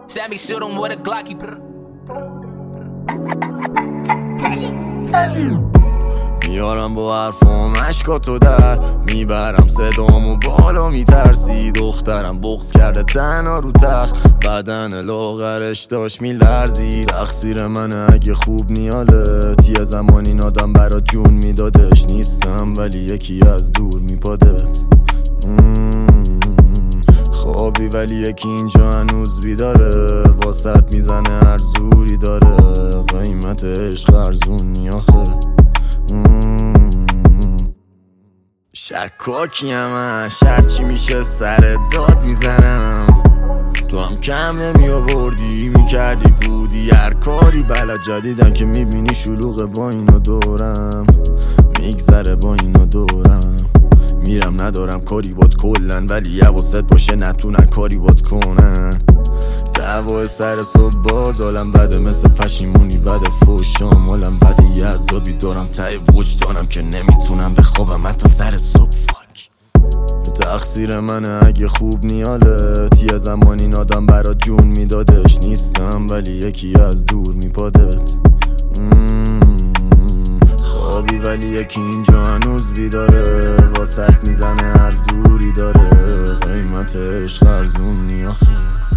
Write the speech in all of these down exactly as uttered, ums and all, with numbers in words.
Sammy shoot him with a Glocky. میارم با حرفام عشقاتو در میبرم صدامو بالا میترسی دخترم بغض کرده تنها رو تخت بدن لاغرش داشت میلرزی تقصیر منه اگه خوب نیالت یه زمانی این آدم برات جون میدادش نیستم ولی یکی از دور میپادت خوابی ولی یکی اینجا هنوز بیداره واسط میزنه هر زوری داره قیمت عشق ارزونی آخه شکاکیم اش هرچی میشه سر داد میزنم تو هم کم نمی آوردی میکردی بودی هر کاری بلد جدیدن که میبینی شلوغه با اینو دورم میگذره با اینو دورم میرم ندارم کاری باد کلن ولی حواست باشه نتونن کاری باد کنن دعوای سر صبح باز حالم بده مثل پشیمونی بده فوشام حالم بده یه عذابی دارم ته وجدانم که نمیتونم بخوابم حتی سر صبح فاک تقصیر منه اگه خوب نیالت یه زمان این آدم برات جون میدادش نیستم ولی یکی از دور میپادت خوابی ولی یکی اینجا هنوز بیداره واسط میزنه هر زوری داره قیمت عشق ارزونی آخه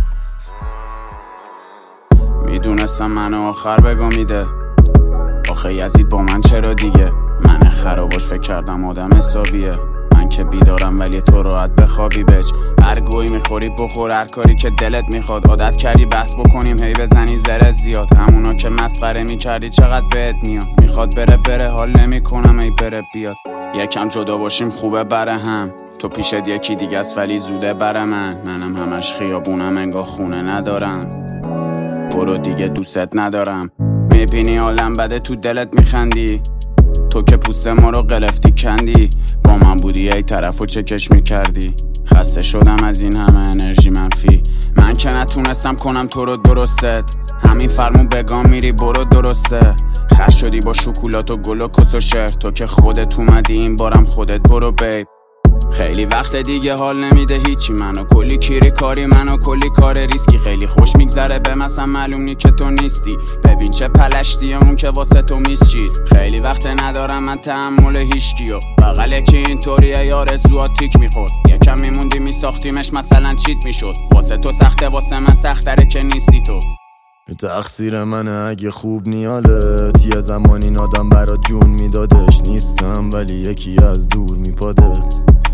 میدونستم منو آخر بگا میده آخه یزید با من چرا دیگه من خراباش فکر کردم آدم حسابیه من که بیدارم ولی تو راحت بخوابی بچ هر گویی میخوری بخور هر کاری که دلت میخواد عادت کردی بس بکنیم هی بزنی زره زیاد همونا که مسخره میکردی چقدر بهت میاد میخواد بره بره حال نمیکنم ای بره بیاد یکم جدا باشیم خوبه بره هم تو پیشت یکی دیگه است ولی زوده بره من منم همش خیابونم انگار خونه ندارم برو دیگه دوست ندارم میبینی حالم بده تو دلت میخندی تو که پوست ما رو قلفتی کندی با من بودی ای طرفو چکش میکردی خسته شدم از این همه انرژی منفی من که نتونستم کنم تو رو درستت همین فرمون بگام میری برو درسته خش شدی با شکلات و گل و کس و شر تو که خودت اومدی این بارم خودت برو بیب خیلی وقت دیگه حال نمیده هیچی منو کلی کیری کاری منو کلی کار ریسکی خیلی خوش میگذره به مثلا معلوم نی که تو نیستی ببین چه پلشتیه اون که واسه تو میسچید خیلی وقت ندارم من تحمل هیچکیو بغله که اینطوریه یار زوات تیک میخورد یکم میموندی میساختیمش مثلا چیت میشد واسه تو سخته واسه من سختره که نیستی تو تقصیر منه اگه خوب نیالت یه زمان این آدم برات جون میدادش نیستم ولی یکی از دور میپادت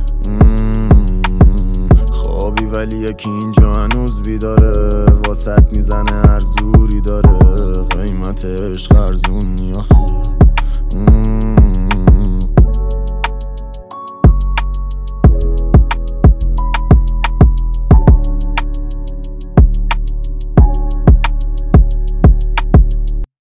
خوابی ولی یکی اینجا هنوز بیداره واسط میزنه هر زوری داره قیمت عشق ارزونی آخه